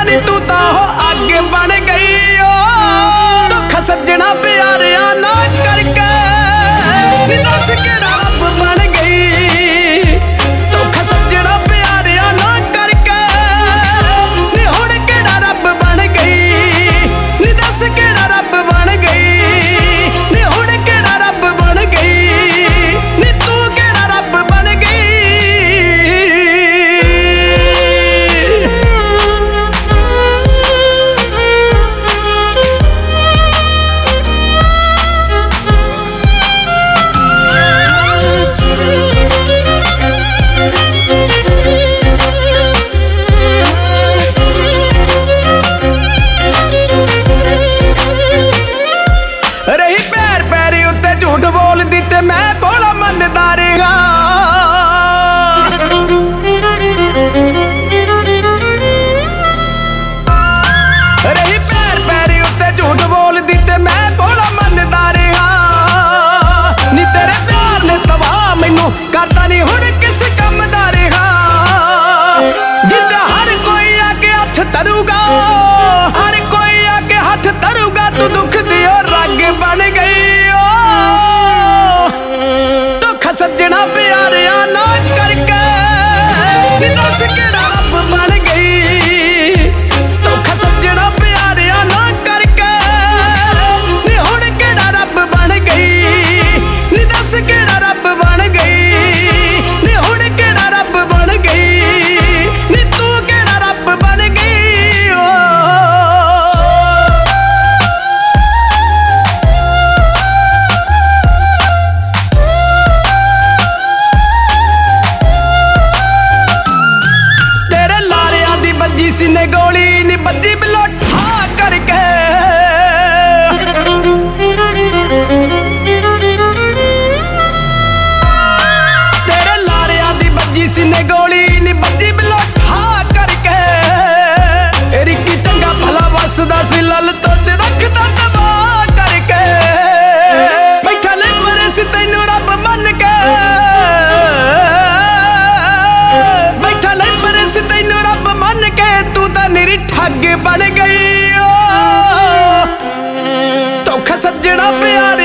नी तू तां हो अग बन गई ओ धोखा सज्जणा प्यारिया ना करके नी दस केड़ा रब बन गई धोखा सज्जणा प्यारिया ना करके नी हुण केड़ा रब बन गई नी दस केड़ा रब बन गई नी हुण केड़ा रब बन गई नी तू केड़ा रब बन गई। रही पैर पैरी उत्ते झूठ बोलदी ते मैं भोला मनदा रहा रही पैर पैरी उत्ते झूठ बोलदी ते मैं भोला मनदा रहा नी तेरे प्यार ने तबाह मैनू करता नी हुण किस कम दा रहा जिद्दां हर कोई आके हथ धरूगा हर कोई आके हथ धरूगा तू दुख दी रग बन गई ओ धोखा सज्जणा प्यारिया ना करके नी दस केड़ा रब बन गई धोखा सज्जणा प्यारिया ना करके नी हुण केड़ा रब बन गई नी दस केड़ा रब बन गई नी हुण केड़ा रब बन गई नी तू केड़ा रब बन गई ओ। तेरे लारिया दी बज्जी सी ने गोली नी बज्जी बिलो ठा करके तेरे लारिया दी बज्जी सी ने गोली नी बज्जी बिलो ठा करके रिक्की चंगा भला वसदा सी लल तो च रखदा दबा करके बैठा ले मरे सी तैनू रब बन के बैठा ले मरे सी तैनू रब बन के तू तां निरी ठग बन गई ओ धोखा सज्जणा प्यार